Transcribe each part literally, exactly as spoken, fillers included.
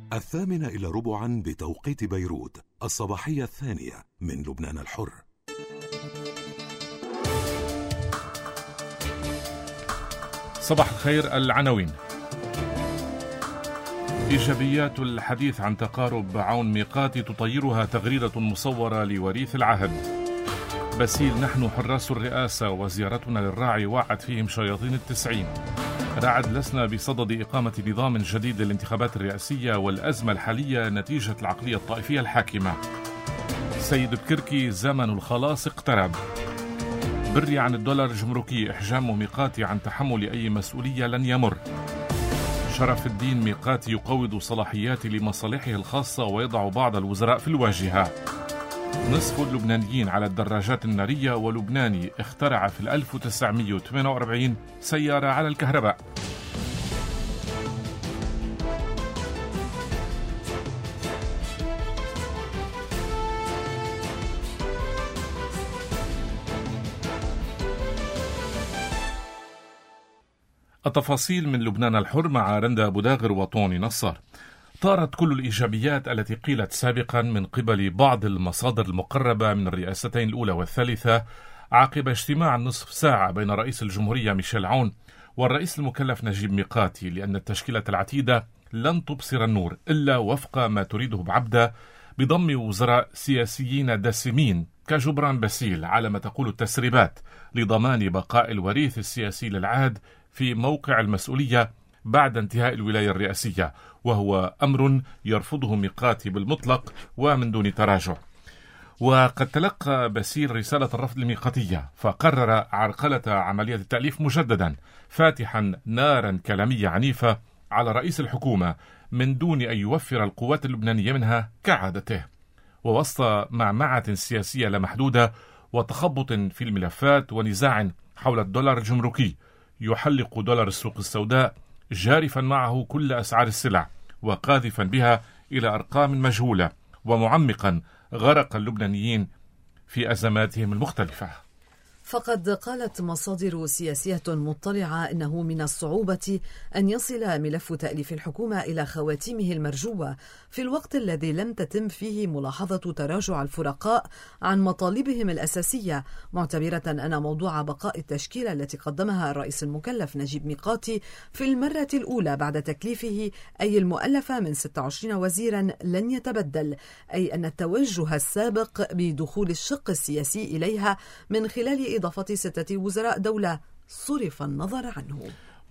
الثامنة إلى ربعا بتوقيت بيروت، الصباحية الثانية من لبنان الحر. صباح الخير. العناوين: إيجابيات الحديث عن تقارب عون ميقاتي تطيرها تغريدة مصورة لوريث العهد. باسيل: نحن حراس الرئاسة وزيارتنا للراعي وعد فيهم شياطين التسعين. رعد: لسنا بصدد إقامة نظام جديد للانتخابات الرئاسية والأزمة الحالية نتيجة العقلية الطائفية الحاكمة. سيد بكركي: زمن الخلاص اقترب. بري عن الدولار الجمركي: إحجام ميقاتي عن تحمل أي مسؤولية لن يمر. شرف الدين: ميقاتي يقوض صلاحياتي لمصالحه الخاصة ويضع بعض الوزراء في الواجهة. نصف اللبنانيين على الدراجات النارية، ولبناني اخترع في ألف وتسعمئة وثمانية وأربعين سيارة على الكهرباء. التفاصيل من لبنان الحر مع رندا بوداغر وطوني نصار. طارت كل الإيجابيات التي قيلت سابقا من قبل بعض المصادر المقربة من الرئاستين الأولى والثالثة عقب اجتماع نصف ساعة بين رئيس الجمهورية ميشيل عون والرئيس المكلف نجيب ميقاتي، لأن التشكيلة العتيدة لن تبصر النور إلا وفق ما تريده بعبدة بضم وزراء سياسيين دسمين كجبران باسيل على ما تقول التسريبات لضمان بقاء الوريث السياسي للعهد في موقع المسؤولية بعد انتهاء الولاية الرئاسية، وهو أمر يرفضه ميقاتي بالمطلق ومن دون تراجع. وقد تلقى باسيل رسالة الرفض الميقاتية فقرر عرقلة عملية التأليف مجددا، فاتحا نارا كلامية عنيفة على رئيس الحكومة من دون أن يوفر القوات اللبنانية منها كعادته. ووسط معمعة سياسية لا محدودة وتخبط في الملفات ونزاع حول الدولار الجمركي، يحلق دولار السوق السوداء جارفا معه كل أسعار السلع وقاذفا بها إلى أرقام مجهولة، ومعمقا غرق اللبنانيين في أزماتهم المختلفة. فقد قالت مصادر سياسية مطلعة إنه من الصعوبة أن يصل ملف تأليف الحكومة إلى خواتيمه المرجوة في الوقت الذي لم تتم فيه ملاحظة تراجع الفرقاء عن مطالبهم الأساسية، معتبرة أن موضوع بقاء التشكيلة التي قدمها الرئيس المكلف نجيب ميقاتي في المرة الأولى بعد تكليفه، أي المؤلفة من ستة وعشرين وزيرا، لن يتبدل، أي أن التوجه السابق بدخول الشق السياسي إليها من خلال إضافة ستة وزراء دولة صرف النظر عنه.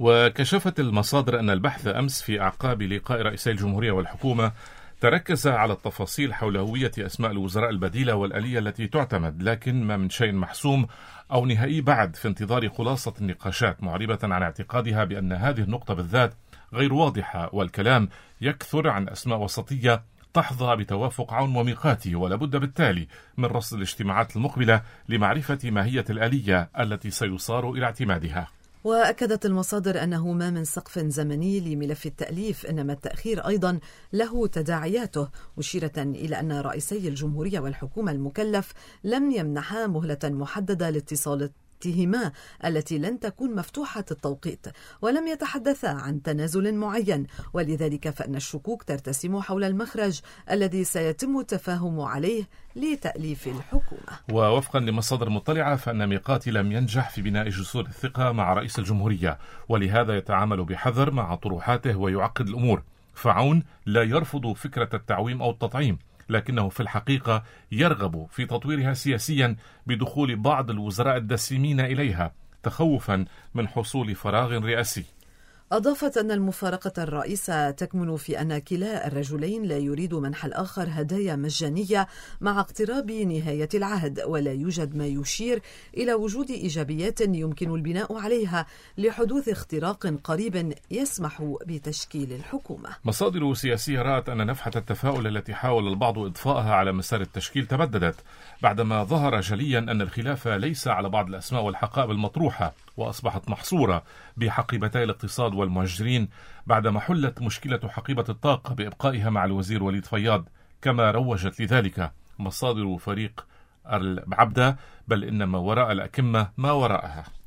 وكشفت المصادر أن البحث أمس في أعقاب لقاء رئيسي الجمهورية والحكومة تركز على التفاصيل حول هوية أسماء الوزراء البديلة والآلية التي تعتمد، لكن ما من شيء محسوم أو نهائي بعد، في انتظار خلاصة النقاشات، معربة عن اعتقادها بأن هذه النقطة بالذات غير واضحة، والكلام يكثر عن أسماء وسطية تحظى بتوافق عون وميقاتي، ولا بد بالتالي من رصد الاجتماعات المقبلة لمعرفة ماهية الآلية التي سيصار إلى اعتمادها. وأكدت المصادر أنه ما من سقف زمني لملف التأليف، إنما التأخير أيضا له تداعياته، مشيرة إلى أن رئيسي الجمهورية والحكومة المكلف لم يمنحا مهلة محددة لاتصال اتهما التي لن تكون مفتوحة التوقيت، ولم يتحدثا عن تنازل معين، ولذلك فإن الشكوك ترتسم حول المخرج الذي سيتم التفاهم عليه لتأليف الحكومة. ووفقا لمصادر مطلعة فإن ميقاتي لم ينجح في بناء جسور الثقة مع رئيس الجمهورية، ولهذا يتعامل بحذر مع طروحاته ويعقد الأمور. فعون لا يرفض فكرة التعويم أو التطعيم، لكنه في الحقيقة يرغب في تطويرها سياسيا بدخول بعض الوزراء الدسمين إليها تخوفا من حصول فراغ رئاسي. أضافت أن المفارقة الرئيسة تكمن في أن كلا الرجلين لا يريد منح الآخر هدايا مجانية مع اقتراب نهاية العهد، ولا يوجد ما يشير إلى وجود إيجابيات يمكن البناء عليها لحدوث اختراق قريب يسمح بتشكيل الحكومة. مصادر سياسية رأت أن نفحة التفاؤل التي حاول البعض إضفائها على مسار التشكيل تبددت بعدما ظهر جليا أن الخلاف ليس على بعض الأسماء والحقائب المطروحة، وأصبحت محصورة بحقيبتي الاقتصاد والمهاجرين بعدما حلت مشكلة حقيبة الطاقة بإبقائها مع الوزير وليد فياض، كما روجت لذلك مصادر فريق العبدة، بل إن ما وراء الأكمة ما وراءها.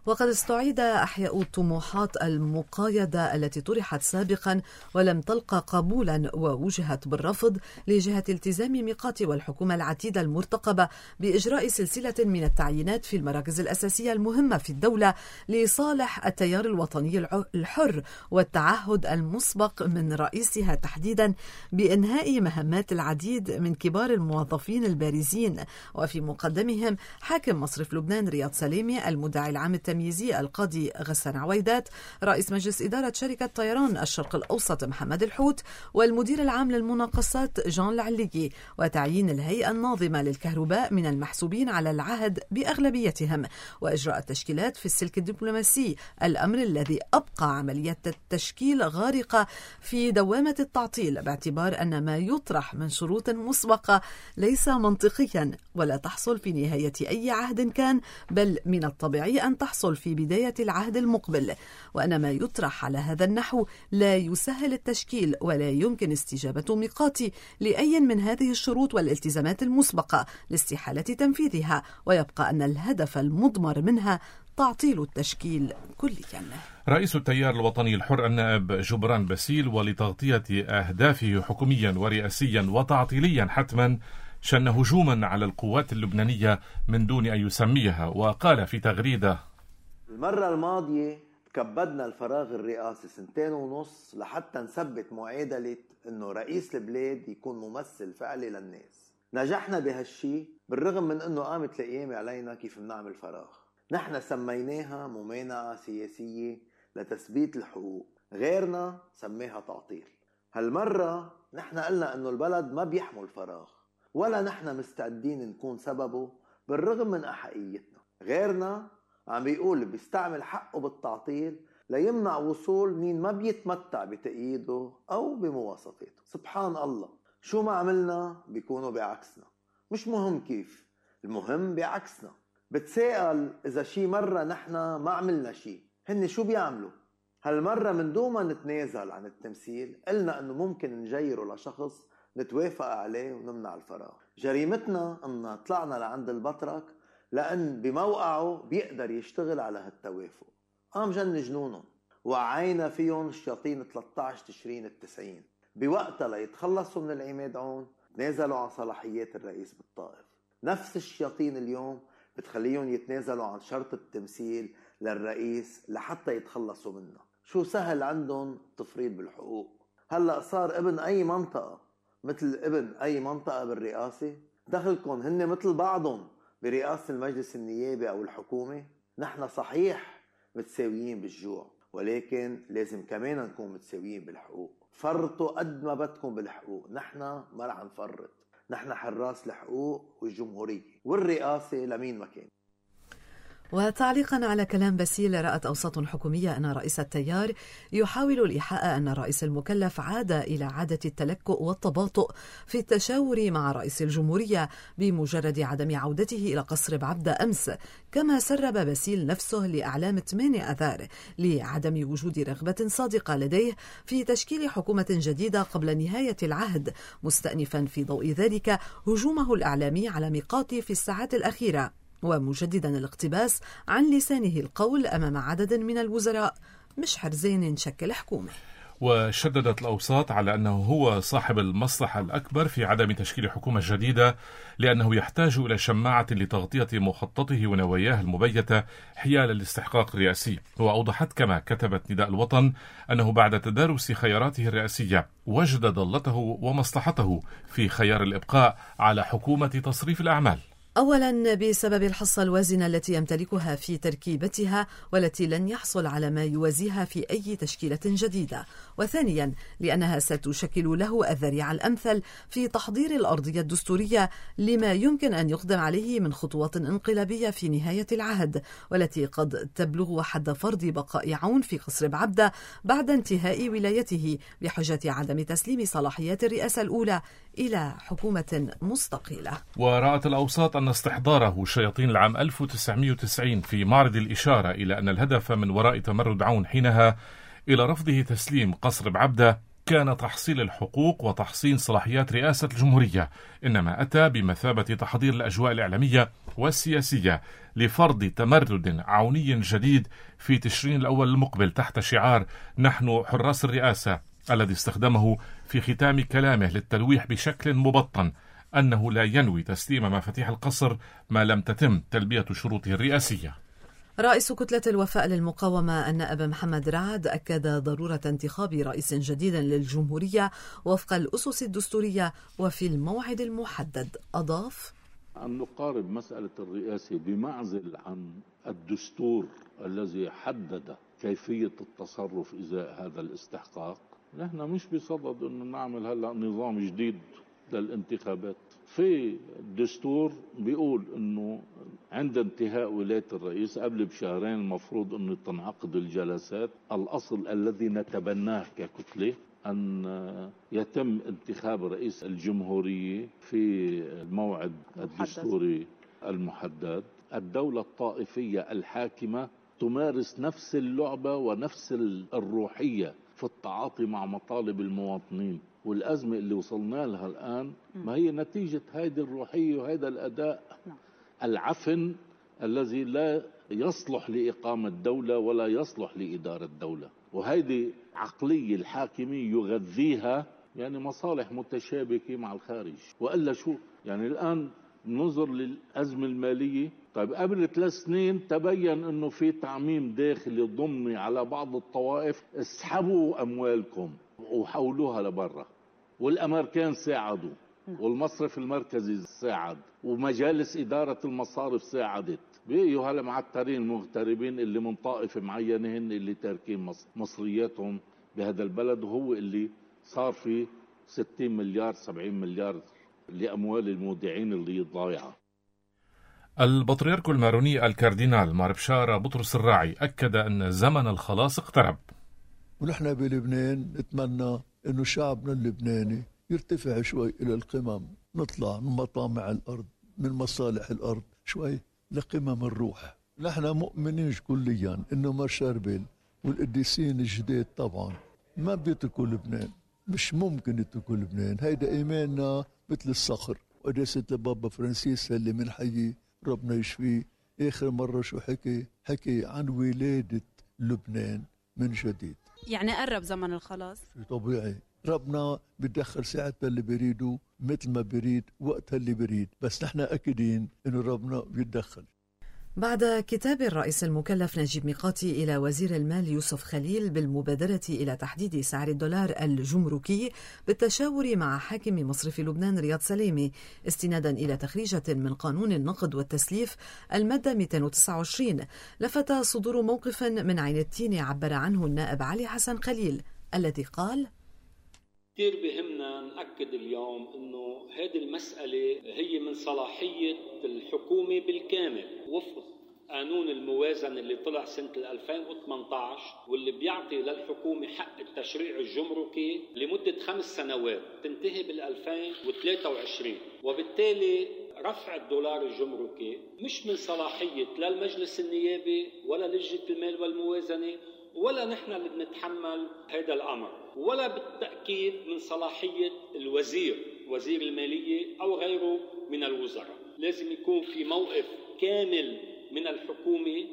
وقد استعيد أحياء الطموحات المقايضة التي طرحت سابقا ولم تلقى قبولا ووجهت بالرفض لجهة التزام ميقات والحكومة العتيدة المرتقبة بإجراء سلسلة من التعيينات في المراكز الأساسية المهمة في الدولة لصالح التيار الوطني الحر، والتعهد المسبق من رئيسها تحديدا بإنهاء مهمات العديد من كبار الموظفين البارزين، وفي مقدمهم حاكم مصرف لبنان رياض سليمي، المدعي العام التمييزي القاضي غسان عويدات، رئيس مجلس إدارة شركة طيران الشرق الأوسط محمد الحوت، والمدير العام للمناقصات جان العليقي، وتعيين الهيئة الناظمة للكهرباء من المحسوبين على العهد بأغلبيتهم، وإجراء التشكيلات في السلك الدبلوماسي، الأمر الذي أبقى عملية التشكيل غارقة في دوامة التعطيل، باعتبار أن ما يطرح من شروط مسبقة ليس منطقيا ولا تحصل في نهاية أي عهد كان، بل من الطبيعي أن تحصل في بداية العهد المقبل، وأن ما يطرح على هذا النحو لا يسهل التشكيل ولا يمكن استجابة ميقات لأي من هذه الشروط والالتزامات المسبقة لاستحالة تنفيذها، ويبقى أن الهدف المضمر منها تعطيل التشكيل كليا. رئيس التيار الوطني الحر النائب جبران باسيل، ولتغطية أهدافه حكوميا ورئاسيا وتعطيليا حتما، شن هجوما على القوات اللبنانية من دون أن يسميها، وقال في تغريدة: المرة الماضية تكبدنا الفراغ الرئاسي سنتين ونص لحتى نثبت معادلة انه رئيس البلاد يكون ممثل فعلي للناس. نجحنا بهالشي بالرغم من انه قامت القيامة علينا كيف بنعمل فراغ. نحن سميناها ممانعة سياسية لتثبيت الحقوق، غيرنا سميها تعطيل. هالمرة نحن قلنا انه البلد ما بيحمل فراغ، ولا نحن مستعدين نكون سببه بالرغم من أحقيتنا. غيرنا عم بيقول بيستعمل حقه بالتعطيل ليمنع وصول مين ما بيتمتع بتأييده أو بمواصفاته. سبحان الله، شو ما عملنا بيكونوا بعكسنا. مش مهم كيف، المهم بعكسنا. بتساءل إذا شي مرة نحن ما عملنا شي، هن شو بيعملوا؟ هالمرة من دون ما نتنازل عن التمثيل قلنا أنه ممكن نجيره لشخص نتوافق عليه ونمنع الفراغ. جريمتنا أن طلعنا لعند البطرك لأن بموقعه بيقدر يشتغل على هالتوافق. قام جن جنونهم وعينا فيهم الشياطين ثلاثة عشر تشرين التسعين. بوقتها ليتخلصوا من العماد عون تنازلوا عن صلاحيات الرئيس بالطائف. نفس الشياطين اليوم بتخليهم يتنازلوا عن شرط التمثيل للرئيس لحتى يتخلصوا منه. شو سهل عندهم التفريط بالحقوق. هلأ صار ابن أي منطقة مثل ابن أي منطقة بالرئاسة. دخلكم هن مثل بعضهم برئاسة المجلس النيابي أو الحكومة. نحن صحيح متساويين بالجوع، ولكن لازم كمان نكون متساويين بالحقوق. فرطوا قد ما بدكم بالحقوق، نحن ما رح نفرط. نحن حراس الحقوق والجمهورية والرئاسة لمين مكان. وتعليقا على كلام باسيل، رأت أوساط حكومية أن رئيس التيار يحاول الإيحاء أن الرئيس المكلف عاد إلى عادة التلكؤ والتباطؤ في التشاور مع رئيس الجمهورية بمجرد عدم عودته إلى قصر بعبدة أمس، كما سرب باسيل نفسه لأعلام ثمانية آذار لعدم وجود رغبة صادقة لديه في تشكيل حكومة جديدة قبل نهاية العهد، مستأنفا في ضوء ذلك هجومه الإعلامي على ميقاتي في الساعات الأخيرة، ومجددا الاقتباس عن لسانه القول أمام عدد من الوزراء: مش حرزين نشكل حكومة. وشددت الأوساط على أنه هو صاحب المصلحة الأكبر في عدم تشكيل حكومة جديدة، لأنه يحتاج إلى شماعة لتغطية مخططه ونواياه المبيتة حيال الاستحقاق الرئاسي. وأوضحت كما كتبت نداء الوطن أنه بعد تدارس خياراته الرئاسية وجد ضالته ومصلحته في خيار الإبقاء على حكومة تصريف الأعمال. أولا بسبب الحصة الوازنة التي يمتلكها في تركيبتها والتي لن يحصل على ما يوازيها في أي تشكيلة جديدة، وثانيا لأنها ستشكل له الذريعة الأمثل في تحضير الأرضية الدستورية لما يمكن أن يقدم عليه من خطوات انقلابية في نهاية العهد، والتي قد تبلغ حد فرض بقاء عون في قصر بعبدة بعد انتهاء ولايته بحجة عدم تسليم صلاحيات الرئاسة الأولى إلى حكومة مستقلة. ورأت الأوساط أن استحضاره شياطين العام ألف وتسعمائة وتسعين في معرض الإشارة إلى أن الهدف من وراء تمرد عون حينها إلى رفضه تسليم قصر بعبدة كان تحصيل الحقوق وتحصين صلاحيات رئاسة الجمهورية، إنما أتى بمثابة تحضير الأجواء الإعلامية والسياسية لفرض تمرد عوني جديد في تشرين الأول المقبل تحت شعار نحن حراس الرئاسة، الذي استخدمه في ختام كلامه للتلويح بشكل مبطن أنه لا ينوي تسليم مفاتيح القصر ما لم تتم تلبية شروطه الرئاسية. رئيس كتلة الوفاء للمقاومة النائب محمد رعد أكد ضرورة انتخاب رئيس جديد للجمهورية وفق الأسس الدستورية وفي الموعد المحدد. أضاف: أن نقارب مسألة الرئاسة بمعزل عن الدستور الذي حدد كيفية التصرف إزاء هذا الاستحقاق. نحن مش بصدد أنه نعمل هلأ نظام جديد للانتخابات. في الدستور بيقول أنه عند انتهاء ولاية الرئيس قبل بشهرين المفروض أنه تنعقد الجلسات. الأصل الذي نتبناه ككتلة أن يتم انتخاب رئيس الجمهورية في الموعد الدستوري المحدد. الدولة الطائفية الحاكمة تمارس نفس اللعبة ونفس الروحية في التعاطي مع مطالب المواطنين، والأزمة اللي وصلنا لها الآن ما هي نتيجة هذه الروحية وهذا الأداء العفن الذي لا يصلح لإقامة دولة ولا يصلح لإدارة دولة. وهذه عقلية الحاكمية يغذيها يعني مصالح متشابكة مع الخارج. وإلا شو يعني الآن ننظر للأزمة المالية. طيب قبل ثلاث سنين تبين أنه في تعميم داخلي ضمني على بعض الطوائف، اسحبوا أموالكم وحولوها لبرا، والأمريكان ساعدوا، والمصرف المركزي ساعد، ومجالس إدارة المصارف ساعدت. بيجوا هلا معترين المغتربين اللي من طائفة معينة هن اللي تاركين مصرياتهم بهذا البلد، وهو اللي صار في ستين مليار سبعين مليار لأموال المودعين اللي ضايعة. البطريرك الماروني الكاردينال مار بشارة بطرس الراعي أكد أن زمن الخلاص اقترب. ونحن بلبنان نتمنى أنه شعبنا اللبناني يرتفع شوي إلى القمم، نطلع من مطامع الأرض من مصالح الأرض شوي لقمم الروح. نحن مؤمنين كليا أنه مار شاربل والقديسين الجداد طبعا ما بيتركوا لبنان، مش ممكن يتركوا لبنان. هيدا إيماننا مثل الصخر. وقداسة البابا فرانسيس اللي منحيي ربنا يشفيه آخر مرة شو حكي؟ حكي عن ولادة لبنان من جديد. يعني قرب زمن الخلاص. طبيعي ربنا بيدخل ساعتها اللي بيريده مثل ما بيريد وقتها اللي بيريد، بس نحن أكيدين إنه ربنا بيتدخل. بعد كتاب الرئيس المكلف نجيب ميقاتي إلى وزير المال يوسف خليل بالمبادرة إلى تحديد سعر الدولار الجمركي بالتشاور مع حاكم مصرف لبنان رياض سليمي استنادا إلى تخريجة من قانون النقد والتسليف المادة مئتين وتسعة وعشرين، لفت صدور موقف من عين التين عبر عنه النائب علي حسن خليل الذي قال: كثير بهمنا نأكد اليوم أنه هذه المسألة هي من صلاحية الحكومة بالكامل وفق قانون الموازنة اللي طلع سنة ألفين وثمانية عشر، واللي بيعطي للحكومة حق التشريع الجمركي لمدة خمس سنوات تنتهي بالألفين وثلاثة وعشرين. وبالتالي رفع الدولار الجمركي مش من صلاحية لا المجلس النيابي ولا لجنة المال والموازنة ولا نحن اللي بنتحمل هذا الأمر، ولا بالتأكيد من صلاحية الوزير وزير المالية أو غيره من الوزراء. لازم يكون في موقف كامل من الحكومة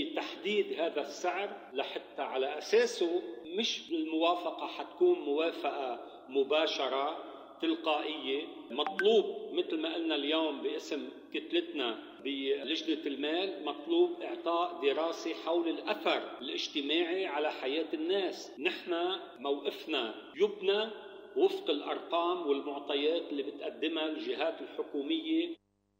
بتحديد هذا السعر، لحتى على أساسه مش الموافقة حتكون موافقة مباشرة تلقائية. مطلوب مثل ما قلنا اليوم باسم كتلتنا بلجنة المال، مطلوب إعطاء دراسة حول الأثر الاجتماعي على حياة الناس. نحن موقفنا يبنى وفق الأرقام والمعطيات اللي بتقدمها الجهات الحكومية.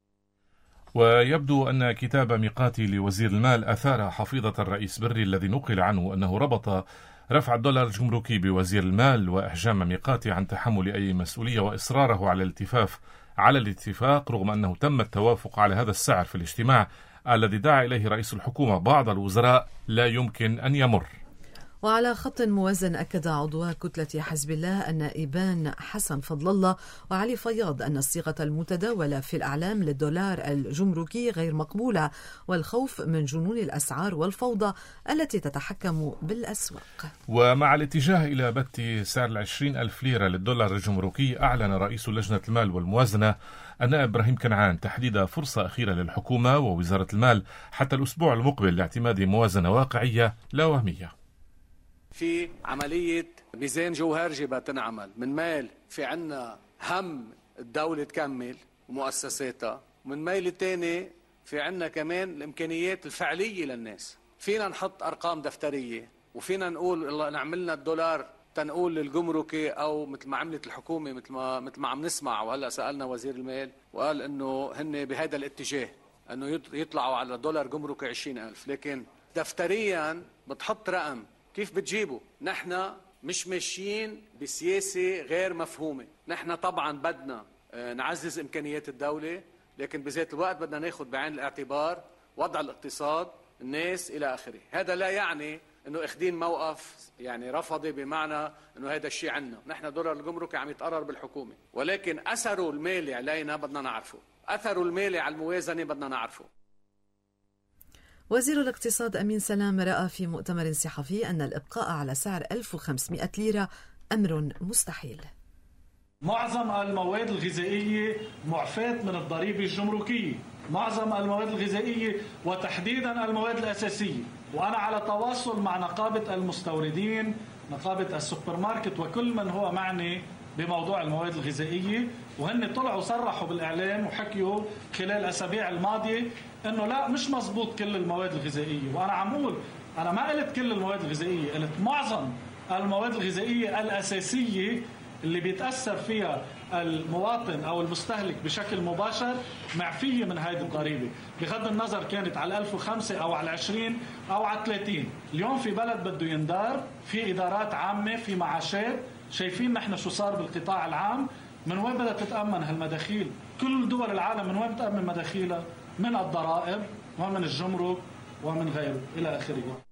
ويبدو أن كتاب ميقاتي لوزير المال أثار حفيظة الرئيس بري الذي نقل عنه أنه ربط رفع الدولار الجمركي بوزير المال وإحجام ميقاتي عن تحمل أي مسؤولية وإصراره على الالتفاف على الاتفاق، رغم أنه تم التوافق على هذا السعر في الاجتماع الذي دعا إليه رئيس الحكومة بعض الوزراء لا يمكن أن يمر. وعلى خط موازن أكد عضو كتلة حزب الله النائبان حسن فضل الله وعلي فياض أن الصيغة المتداولة في الأعلام للدولار الجمركي غير مقبولة، والخوف من جنون الأسعار والفوضى التي تتحكم بالأسواق. ومع الاتجاه إلى بت سعر العشرين ألف ليرة للدولار الجمركي، أعلن رئيس لجنة المال والموازنة النائب إبراهيم كنعان تحديد فرصة أخيرة للحكومة ووزارة المال حتى الأسبوع المقبل لاعتماد موازنة واقعية لا وهمية. في عملية ميزان جوهرجي بتنعمل من مال، في عنا هم الدولة تكمل ومؤسساتها، ومن ميل تاني في عنا كمان الإمكانيات الفعلية للناس. فينا نحط أرقام دفترية وفينا نقول الله نعملنا الدولار تنقول للجمركي، أو مثل ما عملت الحكومة مثل ما مثل ما عم نسمع. وهلا سألنا وزير المال وقال إنه هن بهذا الاتجاه إنه يطلعوا على دولار جمركي عشرين ألف، لكن دفتريا بتحط رقم كيف بتجيبه؟ نحن مش ماشيين بسياسة غير مفهومة. نحن طبعا بدنا نعزز إمكانيات الدولة، لكن بذات الوقت بدنا ناخد بعين الاعتبار وضع الاقتصاد، الناس إلى آخره. هذا لا يعني إنه إخدين موقف يعني رفضي، بمعنى إنه هذا الشيء عنا. نحن دولار الجمركي عم يتقرر بالحكومة، ولكن أثره المالي علينا بدنا نعرفه، أثره المالي على الموازنة بدنا نعرفه. وزير الاقتصاد أمين سلام رأى في مؤتمر صحفي أن الإبقاء على سعر ألف وخمسمائة ليرة أمر مستحيل. معظم المواد الغذائية معفاة من الضريبة الجمركية، معظم المواد الغذائية وتحديدا المواد الأساسية. وأنا على تواصل مع نقابة المستوردين، نقابة السوبر ماركت، وكل من هو معني بموضوع المواد الغذائية، وهن طلعوا صرحوا بالإعلام وحكيوا خلال الأسابيع الماضية إنه لا مش مزبوط كل المواد الغذائية. وأنا عم أقول أنا ما قلت كل المواد الغذائية، قلت معظم المواد الغذائية الأساسية اللي بيتأثر فيها المواطن أو المستهلك بشكل مباشر معفية من هذه الضريبة، بغض النظر كانت على ألف وخمسة أو على عشرين أو على ثلاثين. اليوم في بلد بده يندار، في إدارات عامة، في معاشات، شايفين نحن شو صار بالقطاع العام. من وين بدها تتأمن هالمداخيل؟ كل دول العالم من وين بتأمن مداخيلها؟ من الضرائب ومن الجمرك ومن غيره إلى آخره.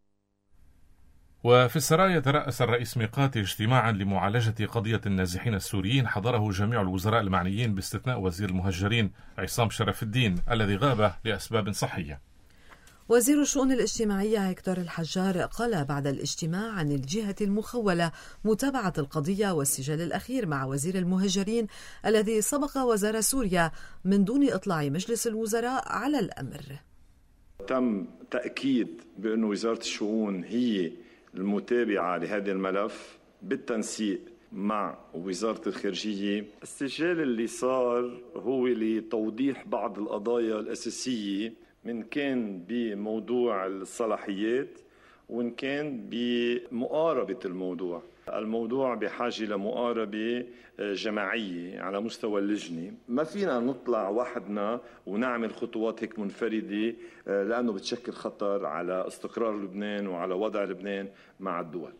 وفي السرايا ترأس الرئيس ميقاتي اجتماعا لمعالجة قضية النازحين السوريين حضره جميع الوزراء المعنيين باستثناء وزير المهجرين عصام شرف الدين الذي غاب لأسباب صحية. وزير الشؤون الاجتماعية هيكتور الحجار قال بعد الاجتماع عن الجهة المخولة متابعة القضية والسجال الأخير مع وزير المهجرين الذي سبق وزار سوريا من دون إطلاع مجلس الوزراء على الأمر. تم تأكيد بأن وزارة الشؤون هي المتابعة لهذا الملف بالتنسيق مع وزارة الخارجية. السجال اللي صار هو لتوضيح بعض القضايا الأساسية، من كان بموضوع الصلاحيات وإن كان بمقاربة الموضوع. الموضوع بحاجة لمقاربة جماعية على مستوى اللجنة. ما فينا نطلع وحدنا ونعمل خطوات هيك منفردة، لأنه بتشكل خطر على استقرار لبنان وعلى وضع لبنان مع الدول.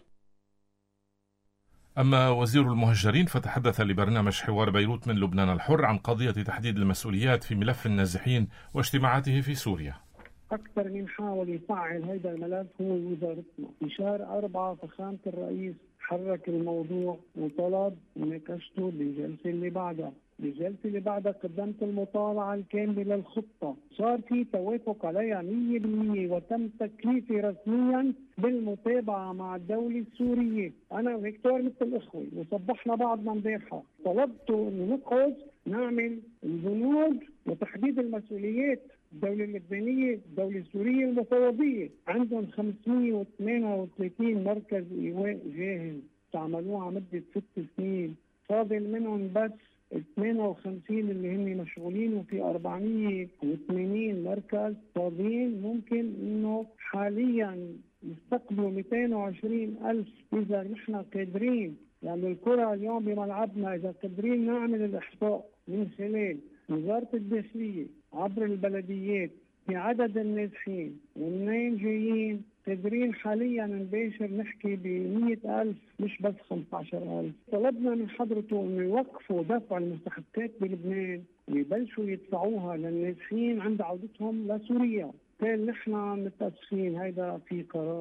أما وزير المهجرين فتحدث لبرنامج حوار بيروت من لبنان الحر عن قضية تحديد المسؤوليات في ملف النازحين واجتماعاته في سوريا. أكثر من حاول يفعل هذا الملف هو وزارتنا. في شهر أربعة فخامة الرئيس حرك الموضوع وطلب مناقشته بالجلسة اللي بعدها. بالجلسة اللي بعدها قدمت المطالعة الكاملة للخطة، صار في توافق عليها مية بالمية وتم تكليفي رسميا بالمتابعة مع الدولة السورية. أنا وهيكتور مثل الأخوة وصبحنا بعضنا امبارحة، طلبته إنه نقعد نعمل البنود وتحديد المسؤوليات. الدولة اللبنانية، الدولة السورية المفوضية عندهم خمسمية وثمانية وثلاثين مركز إيواء جاهز استعملوه على مدة ست سنين، فاضل منهم بس ثمانية وخمسين اللي هم مشغولين، وفي أربعمية وثمانين مركز فاضيين. ممكن إنه حاليا يستقبلوا مئتين وعشرين ألف إذا نحن قادرين. يعني الكرة اليوم بملعبنا، إذا قادرين نعمل الإحصاء من خلال وزارة الداخلية عبر البلديات في عدد النازحين ومنين جايين، قادرين حاليا نباشر نحكي بمئة ألف مش بس خمسة عشر ألف. طلبنا من حضرته انه يوقفوا دفع المستحقات بلبنان ويبلشوا يدفعوها للنازحين عند عودتهم لسوريا. قال نحن متأسفين، هيدا في قرار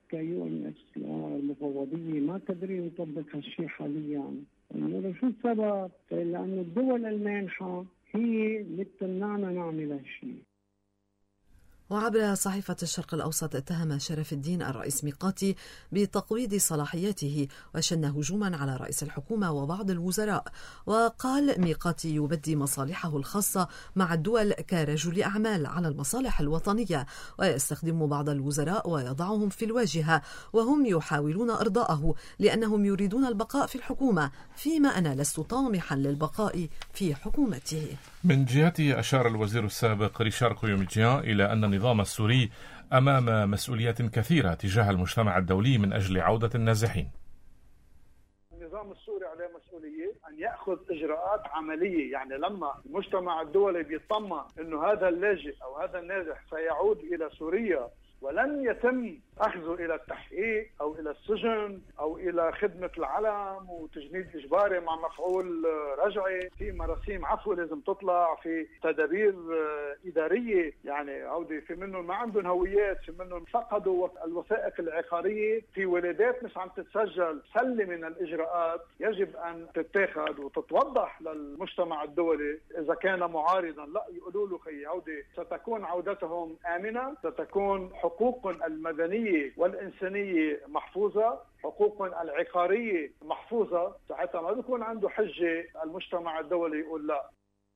كيو ام اس المفوضيه ما قدروا يطبق هالشيء حاليا. انه شو السبب؟ لانه الدول المانحه هي اللي بتمنعنا نعمل هالشيء. وعبر صحيفة الشرق الأوسط اتهم شرف الدين الرئيس ميقاتي بتقويض صلاحياته وشن هجوما على رئيس الحكومة وبعض الوزراء، وقال ميقاتي يبدي مصالحه الخاصة مع الدول كرجل أعمال على المصالح الوطنية، ويستخدم بعض الوزراء ويضعهم في الواجهة وهم يحاولون إرضاءه لأنهم يريدون البقاء في الحكومة، فيما أنا لست طامحا للبقاء في حكومته. من جهته أشار الوزير السابق ريشار كويوميجيان إلى أن النظام السوري أمام مسؤوليات كثيرة تجاه المجتمع الدولي من أجل عودة النازحين. النظام السوري عليه مسؤولية أن يأخذ إجراءات عملية، يعني لما المجتمع الدولي بيطمع أنه هذا اللاجئ أو هذا النازح سيعود إلى سوريا ولن يتم أخذه إلى التحقيق أو إلى السجن أو إلى خدمة العلم وتجنيد إجباري مع مفعول رجعي، في مراسيم عفو لازم تطلع، في تدابير إدارية، يعني عودة في منهم ما عندهم هويات، في منهم فقدوا الوثائق العقارية، في ولادات مش عم تتسجل. سلة من الإجراءات يجب أن تتاخد وتتوضح للمجتمع الدولي. إذا كان معارضا لا يقولوا له خي عودة ستكون عودتهم آمنة، ستكون حقوق المدنية والإنسانية محفوظة، حقوق العقارية محفوظة، ساعتها ما بيكون عنده حجة المجتمع الدولي يقول لا.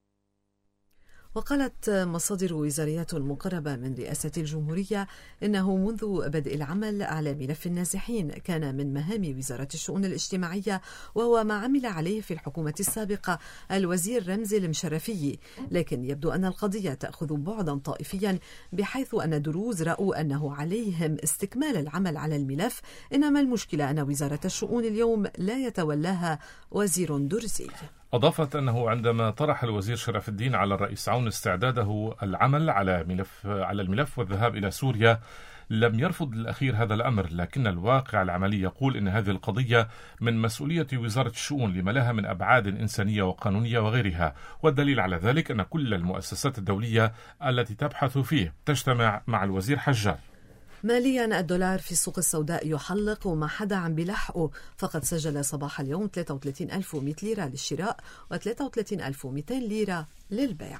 وقالت مصادر وزاريات مقربة من رئاسة الجمهورية إنه منذ بدء العمل على ملف النازحين كان من مهام وزارة الشؤون الاجتماعية، وهو ما عمل عليه في الحكومة السابقة الوزير رمزي المشرفي، لكن يبدو أن القضية تأخذ بعدا طائفيا، بحيث أن دروز رأوا أنه عليهم استكمال العمل على الملف، إنما المشكلة أن وزارة الشؤون اليوم لا يتولاها وزير درزي. أضافت أنه عندما طرح الوزير شرف الدين على الرئيس عون استعداده العمل على ملف على الملف والذهاب إلى سوريا، لم يرفض الأخير هذا الأمر، لكن الواقع العملي يقول أن هذه القضية من مسؤولية وزارة الشؤون لما لها من أبعاد إنسانية وقانونية وغيرها، والدليل على ذلك أن كل المؤسسات الدولية التي تبحث فيه تجتمع مع الوزير حجار. ماليا الدولار في السوق السوداء يحلق وما حدا عم بلحقه، فقد سجل صباح اليوم ثلاثة وثلاثين ألف ومئة ليرة للشراء وثلاثة وثلاثين ألف ومئتين ليرة للبيع.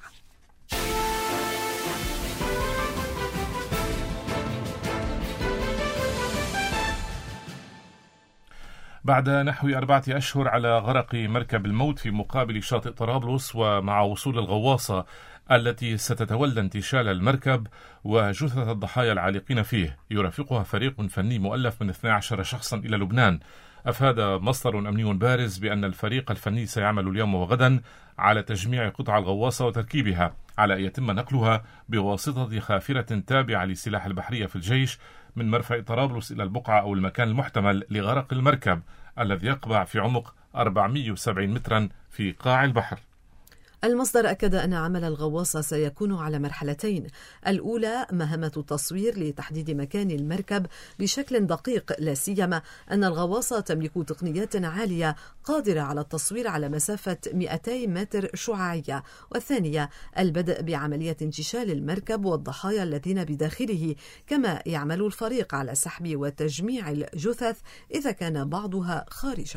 بعد نحو أربعة أشهر على غرق مركب الموت في مقابل شاطئ طرابلس، ومع وصول الغواصة التي ستتولى انتشال المركب وجثث الضحايا العالقين فيه، يرافقها فريق فني مؤلف من اثني عشر شخصا إلى لبنان. أفاد مصدر أمني بارز بأن الفريق الفني سيعمل اليوم وغدا على تجميع قطع الغواصة وتركيبها، على أن يتم نقلها بواسطة خافرة تابعة لسلاح البحرية في الجيش من مرفأ طرابلس إلى البقعة أو المكان المحتمل لغرق المركب الذي يقبع في عمق أربعمئة وسبعين مترا في قاع البحر. المصدر أكد أن عمل الغواصة سيكون على مرحلتين، الأولى مهمة التصوير لتحديد مكان المركب بشكل دقيق، لا سيما أن الغواصة تملك تقنيات عالية قادرة على التصوير على مسافة مئتي متر شعاعية، والثانية البدء بعملية انتشال المركب والضحايا الذين بداخله، كما يعمل الفريق على سحب وتجميع الجثث إذا كان بعضها خارجه.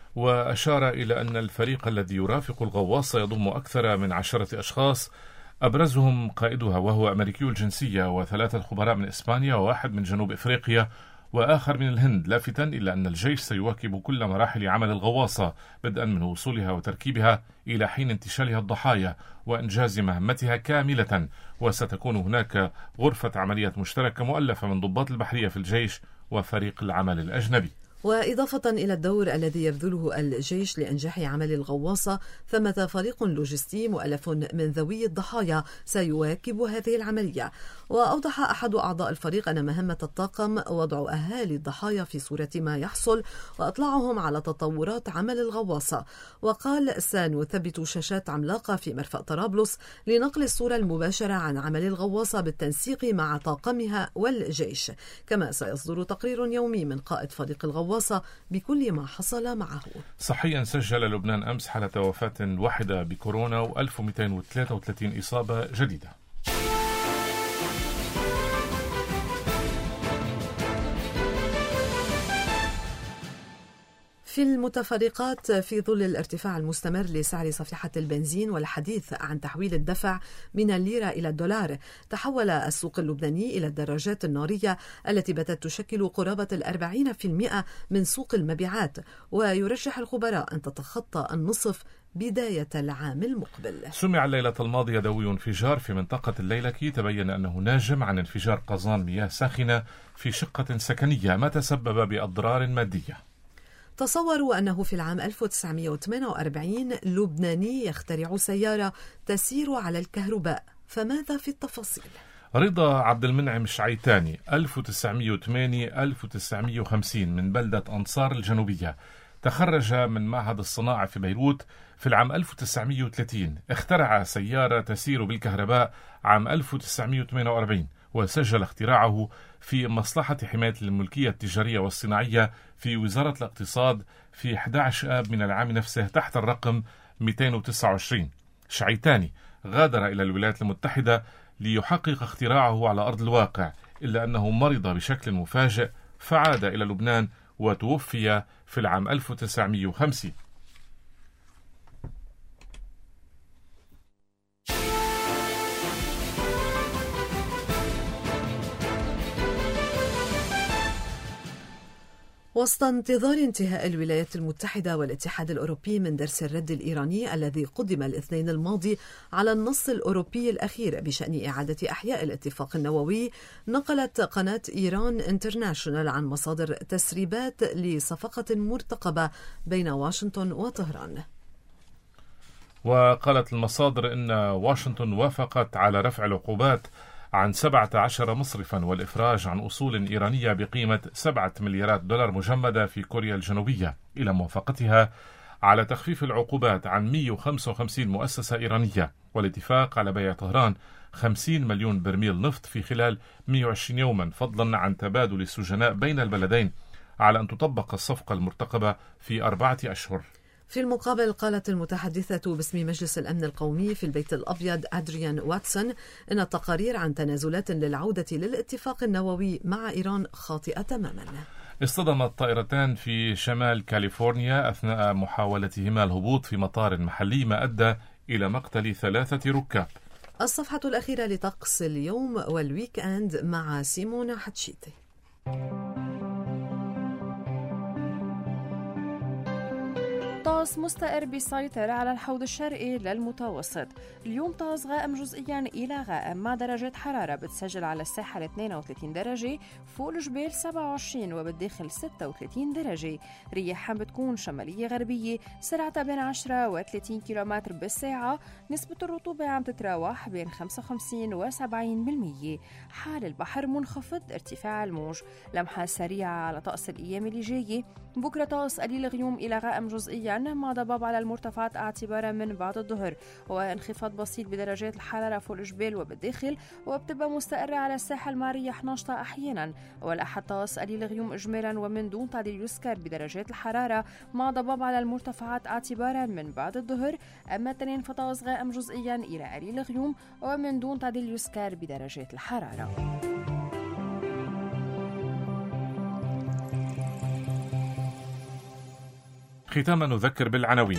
وأشار إلى أن الفريق الذي يرافق الغواصة يضم أكثر من عشرة أشخاص، أبرزهم قائدها وهو أمريكي الجنسية، وثلاثة خبراء من إسبانيا وواحد من جنوب إفريقيا وآخر من الهند، لافتاً إلى أن الجيش سيواكب كل مراحل عمل الغواصة بدءاً من وصولها وتركيبها إلى حين انتشالها الضحايا وإنجاز مهمتها كاملة. وستكون هناك غرفة عمليات مشتركة مؤلفة من ضباط البحرية في الجيش وفريق العمل الأجنبي. وإضافة إلى الدور الذي يبذله الجيش لإنجاح عمل الغواصة، ثمة فريق لوجستي مؤلف من ذوي الضحايا سيواكب هذه العملية. وأوضح أحد أعضاء الفريق أن مهمة الطاقم وضع أهالي الضحايا في صورة ما يحصل وإطلاعهم على تطورات عمل الغواصة. وقال سنثبت شاشات عملاقة في مرفأ طرابلس لنقل الصورة المباشرة عن عمل الغواصة بالتنسيق مع طاقمها والجيش، كما سيصدر تقرير يومي من قائد فريق الغواصة بكل ما حصل معه. صحيا سجل لبنان أمس حالة وفاة واحدة بكورونا وألف ومئتين وثلاثة وثلاثين إصابة جديدة. في المتفرقات، في ظل الارتفاع المستمر لسعر صفيحة البنزين والحديث عن تحويل الدفع من الليرة إلى الدولار، تحول السوق اللبناني إلى الدراجات النارية التي باتت تشكل قرابة الأربعين في المئة من سوق المبيعات، ويرجح الخبراء أن تتخطى النصف بداية العام المقبل. سمع الليلة الماضية دوي انفجار في منطقة الليلكي، تبين أنه ناجم عن انفجار قزان مياه ساخنة في شقة سكنية ما تسبب بأضرار مادية. تصوروا أنه في العام ألف وتسعمئة وثمانية وأربعين لبناني يخترع سيارة تسير على الكهرباء، فماذا في التفاصيل؟ رضا عبد المنعم الشعيتاني ألف وتسعمئة وثمانية ألف وتسعمئة وخمسين من بلدة أنصار الجنوبية، تخرج من معهد الصناعة في بيروت في العام ألف وتسعمئة وثلاثين. اخترع سيارة تسير بالكهرباء عام ألف وتسعمئة وثمانية وأربعين، وسجل اختراعه في مصلحة حماية الملكية التجارية والصناعية في وزارة الاقتصاد في أحد عشر آب من العام نفسه تحت الرقم مئتين وتسعة وعشرين. شعيتاني غادر إلى الولايات المتحدة ليحقق اختراعه على أرض الواقع، إلا أنه مرض بشكل مفاجئ فعاد إلى لبنان وتوفي في العام ألف وتسعمئة وخمسين. وسط انتظار انتهاء الولايات المتحدة والاتحاد الأوروبي من درس الرد الإيراني الذي قدم الاثنين الماضي على النص الأوروبي الأخير بشأن إعادة إحياء الاتفاق النووي، نقلت قناة إيران انترناشونال عن مصادر تسريبات لصفقة مرتقبة بين واشنطن وطهران. وقالت المصادر إن واشنطن وافقت على رفع العقوبات عن سبعة عشر مصرفا والإفراج عن أصول إيرانية بقيمة سبعة مليارات دولار مجمدة في كوريا الجنوبية، إلى موافقتها على تخفيف العقوبات عن مئة وخمسة وخمسين مؤسسة إيرانية، والاتفاق على بيع طهران خمسين مليون برميل نفط في خلال مئة وعشرين يوما، فضلا عن تبادل السجناء بين البلدين على أن تطبق الصفقة المرتقبة في أربعة أشهر. في المقابل، قالت المتحدثة باسم مجلس الأمن القومي في البيت الأبيض أدريان واتسون إن التقارير عن تنازلات للعودة للاتفاق النووي مع إيران خاطئة تماما. اصطدمت طائرتان في شمال كاليفورنيا أثناء محاولتهما الهبوط في مطار محلي، ما أدى إلى مقتل ثلاثة ركاب. الصفحة الأخيرة لطقس اليوم والويك أند مع سيمونا حتشيتي. طقس مستقر بيسيطر على الحوض الشرقي للمتوسط. اليوم طقس غائم جزئيا إلى غائم مع درجات حرارة بتسجل على الساحل اثنين وثلاثين درجة، فوق الجبال سبعة وعشرين وبالداخل ستة وثلاثين درجة. رياح بتكون شمالية غربية سرعتها بين عشرة وثلاثين كيلومتر بالساعة. نسبة الرطوبة عم تتراوح بين خمسة وخمسين وسبعين بالمية. حال البحر منخفض ارتفاع الموج. لمحة سريعة على طقس الأيام اللي جاية. بكرة طقس قليل غيوم إلى غائم جزئيا مع ضباب على المرتفعات اعتبارا من بعد الظهر، وانخفاض بسيط بدرجات الحرارة فوق الجبال وبالداخل، وبتبقى مستقرة على الساحل مع رياح ناشطة أحيانا. والأحد طقس قليل غيوم إجمالا ومن دون تعديل يسكر بدرجات الحرارة مع ضباب على المرتفعات اعتبارا من بعد الظهر. أما الاثنين فطقس غائم جزئيا إلى قليل غيوم ومن دون تعديل يسكر بدرجات الحرارة. ختاما نذكر بالعناوين.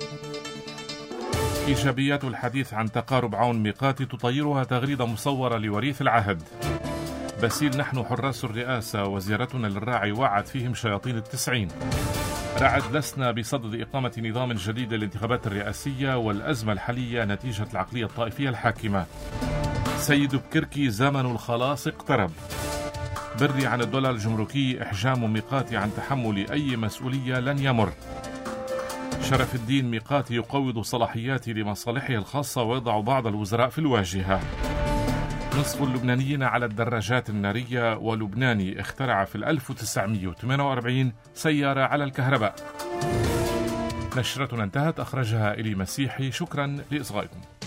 إيجابيات الحديث عن تقارب عون ميقاتي تطيرها تغريدة مصورة لوريث العهد. بسيل نحن حراس الرئاسة وزيارتنا للراعي وعد فيهم شياطين التسعين. رعد لسنا بصدد إقامة نظام جديد للانتخابات الرئاسية والأزمة الحالية نتيجة العقلية الطائفية الحاكمة. سيد بكركي زمن الخلاص اقترب. بري عن الدولار الجمركي إحجام ميقاتي عن تحمل أي مسؤولية لن يمر. شرف الدين ميقاتي يقوض صلاحياته لمصالحه الخاصة ويضع بعض الوزراء في الواجهة. نصف اللبنانيين على الدراجات النارية، ولبناني اخترع في ألف وتسعمئة وثمانية وأربعين سيارة على الكهرباء. نشرتنا انتهت، أخرجها إلي مسيحي. شكرا لإصغائكم.